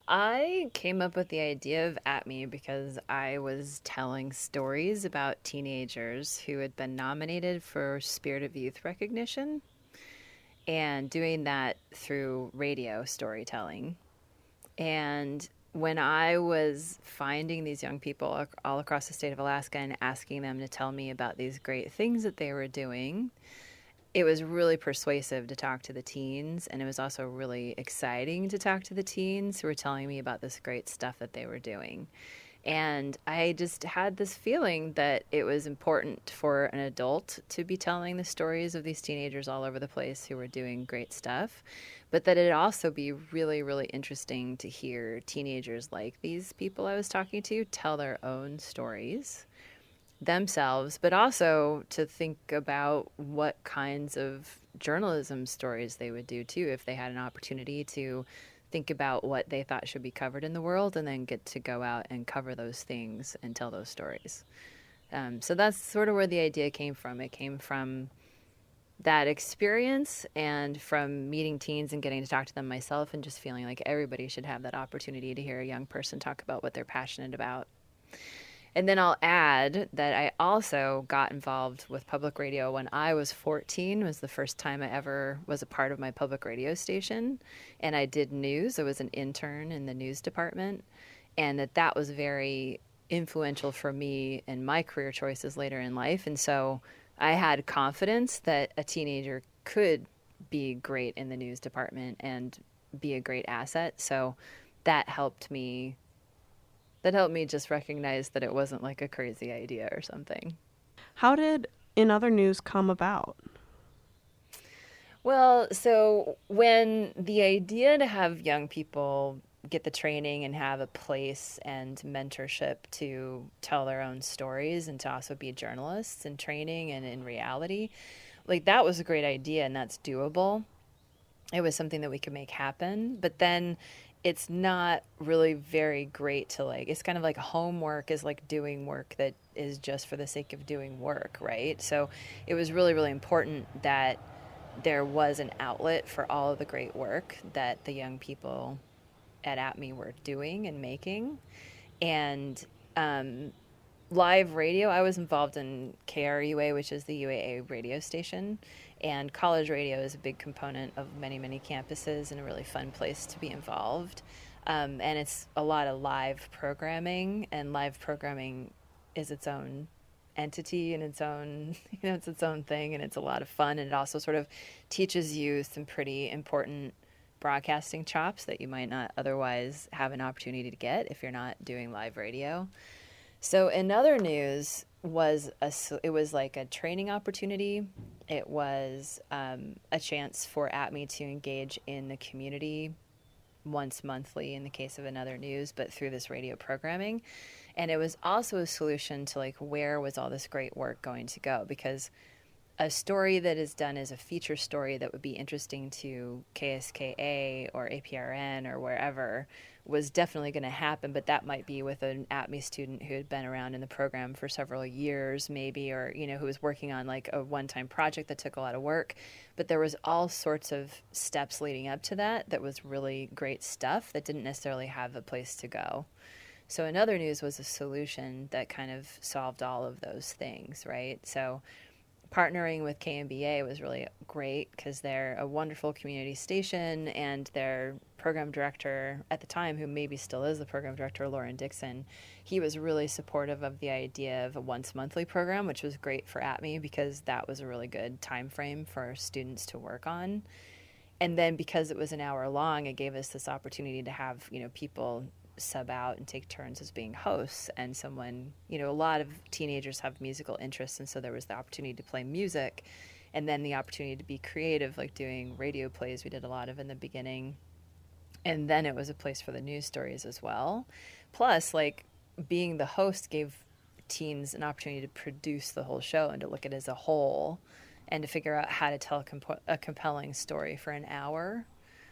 I came up with the idea of At Me because I was telling stories about teenagers who had been nominated for Spirit of Youth recognition and doing that through radio storytelling. And when I was finding these young people all across the state of Alaska and asking them to tell me about these great things that they were doing, it was really persuasive to talk to the teens, and it was also really exciting to talk to the teens who were telling me about this great stuff that they were doing. And I just had this feeling that it was important for an adult to be telling the stories of these teenagers all over the place who were doing great stuff, but that it'd also be really, really interesting to hear teenagers like these people I was talking to tell their own stories themselves, but also to think about what kinds of journalism stories they would do too if they had an opportunity to think about what they thought should be covered in the world and then get to go out and cover those things and tell those stories. So that's sort of where the idea came from. It came from that experience and from meeting teens and getting to talk to them myself and just feeling like everybody should have that opportunity to hear a young person talk about what they're passionate about. And then I'll add that I also got involved with public radio when I was 14. It was the first time I ever was a part of my public radio station. And I did news. I was an intern in the news department. And that was very influential for me and my career choices later in life. And so I had confidence that a teenager could be great in the news department and be a great asset. So that helped me just recognize that it wasn't like a crazy idea or something. How did In Other News come about? Well, so when the idea to have young people get the training and have a place and mentorship to tell their own stories and to also be journalists in training and in reality, like that was a great idea and that's doable. It was something that we could make happen. But then it's not really very great to like, it's kind of like homework is like doing work that is just for the sake of doing work, right? So it was really, really important that there was an outlet for all of the great work that the young people at Me were doing and making. And live radio, I was involved in KRUA, which is the UAA radio station. And college radio is a big component of many, many campuses and a really fun place to be involved. And it's a lot of live programming, and live programming is its own entity and its own, it's its own thing, and it's a lot of fun. And it also sort of teaches you some pretty important broadcasting chops that you might not otherwise have an opportunity to get if you're not doing live radio. So In Other News it was like a training opportunity. It was a chance for Me to engage in the community once monthly in the case of In Other News, but through this radio programming. And it was also a solution to like, where was all this great work going to go? Because a story that is done as a feature story that would be interesting to KSKA or APRN or wherever was definitely going to happen, but that might be with an Me student who had been around in the program for several years maybe, or who was working on like a one-time project that took a lot of work. But there was all sorts of steps leading up to that was really great stuff that didn't necessarily have a place to go. So In Other News was a solution that kind of solved all of those things, right? So partnering with KMBA was really great because they're a wonderful community station, and their program director at the time, who maybe still is the program director, Lauren Dixon, he was really supportive of the idea of a once monthly program, which was great for Me because that was a really good time frame for students to work on. And then because it was an hour long, it gave us this opportunity to have, people sub out and take turns as being hosts, and someone, a lot of teenagers have musical interests, and so there was the opportunity to play music, and then the opportunity to be creative, like doing radio plays we did a lot of in the beginning. And then it was a place for the news stories as well. Plus, like, being the host gave teens an opportunity to produce the whole show and to look at it as a whole and to figure out how to tell a compelling story for an hour.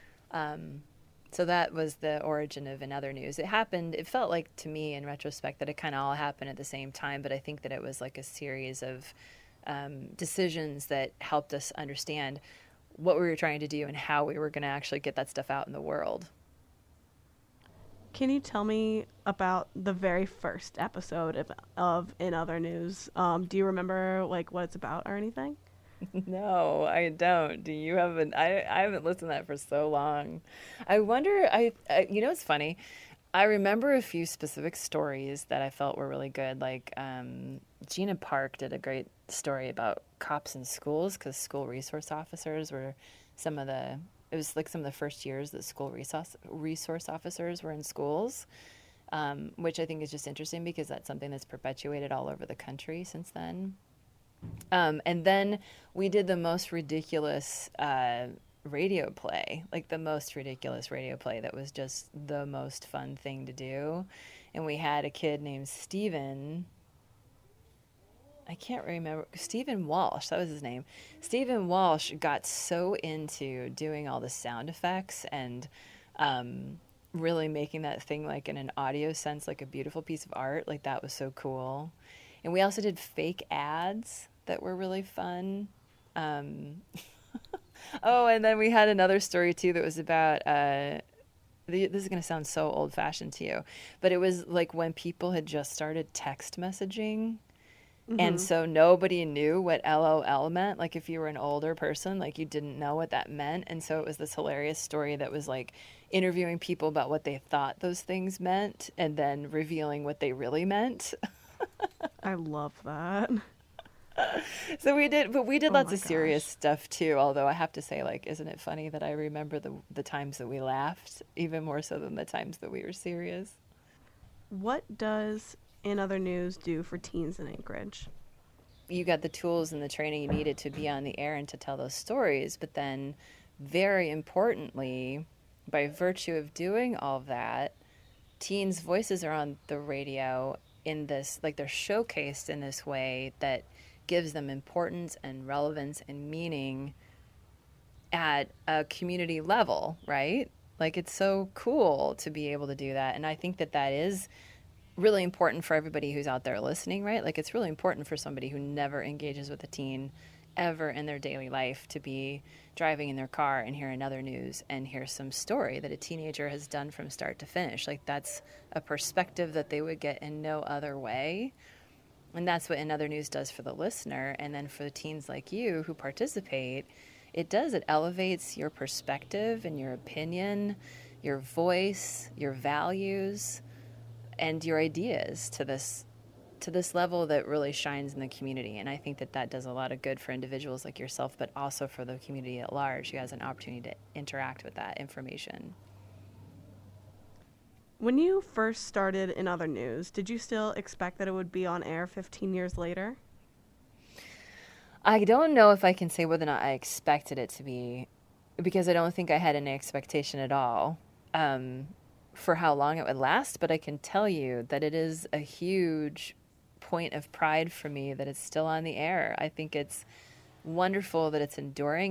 So that was the origin of In Other News. It felt like to me in retrospect that it kind of all happened at the same time, but I think that it was like a series of decisions that helped us understand what we were trying to do and how we were going to actually get that stuff out in the world. Can you tell me about the very first episode of In Other News? Do you remember like what it's about or anything? No, I don't. Do you have an? I haven't listened to that for so long. I wonder. You know, it's funny. I remember a few specific stories that I felt were really good. Like Gina Park did a great story about cops in schools because school resource officers were some of the. It was like some of the first years that school resource officers were in schools, which I think is just interesting because that's something that's perpetuated all over the country since then. And then we did the most ridiculous radio play, like the most ridiculous radio play that was just the most fun thing to do. And we had a kid named Steven. I can't remember. Stephen Walsh, that was his name. Stephen Walsh got so into doing all the sound effects and really making that thing like in an audio sense, like a beautiful piece of art. Like that was so cool. And we also did fake ads that were really fun. Um, oh, and then we had another story too that was about. This is going to sound so old fashioned to you, but it was like when people had just started text messaging. And Mm-hmm. so nobody knew what LOL meant. Like if you were an older person, like you didn't know what that meant. And so it was this hilarious story that was like interviewing people about what they thought those things meant and then revealing what they really meant. I love that. So we did, but we did Oh lots my of serious gosh. stuff too. Although I have to say, like, isn't it funny that I remember the times that we laughed even more so than the times that we were serious? What does In Other News do for teens in Anchorage? You got the tools and the training you needed to be on the air and to tell those stories, but then, very importantly, by virtue of doing all of that, teens' voices are on the radio in this, like they're showcased in this way that gives them importance and relevance and meaning at a community level, right? Like it's so cool to be able to do that. And I think that that is really important for everybody who's out there listening, right? Like it's really important for somebody who never engages with a teen ever in their daily life to be driving in their car and hear another news and hear some story that a teenager has done from start to finish. Like that's a perspective that they would get in no other way. And that's what Another News does for the listener. And then for the teens like you who participate, it does. It elevates your perspective and your opinion, your voice, your values, and your ideas to this level that really shines in the community. And I think that that does a lot of good for individuals like yourself, but also for the community at large who has an opportunity to interact with that information. When you first started In Other News, did you still expect that it would be on air 15 years later? I don't know if I can say whether or not I expected it to be, because I don't think I had any expectation at all for how long it would last. But I can tell you that it is a huge point of pride for me that it's still on the air. I think it's wonderful that it's enduring.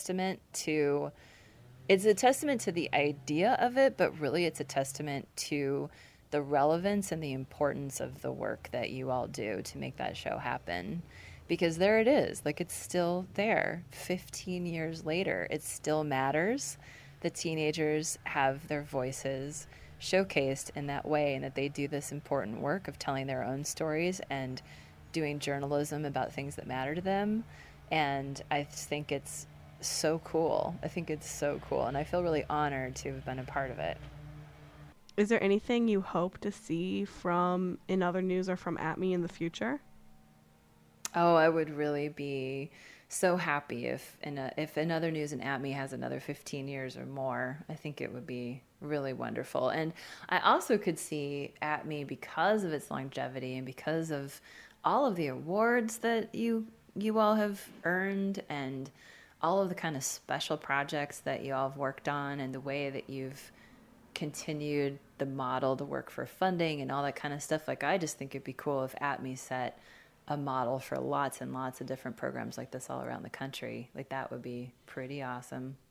It's a testament to the idea of it, but really it's a testament to the relevance and the importance of the work that you all do to make that show happen. Because there it is, like it's still there 15 years later. It still matters. The teenagers have their voices showcased in that way, and that they do this important work of telling their own stories and doing journalism about things that matter to them. And I think it's so cool. I think it's so cool. And I feel really honored to have been a part of it. Is there anything you hope to see from In Other News or from At Me in the future? Oh, I would really be so happy if Another News and At Me has another 15 years or more. I think it would be really wonderful. And I also could see At Me, because of its longevity and because of all of the awards that you all have earned, and all of the kind of special projects that you all have worked on, and the way that you've continued the model to work for funding and all that kind of stuff. Like I just think it'd be cool if At Me set a model for lots and lots of different programs like this all around the country. Like that would be pretty awesome.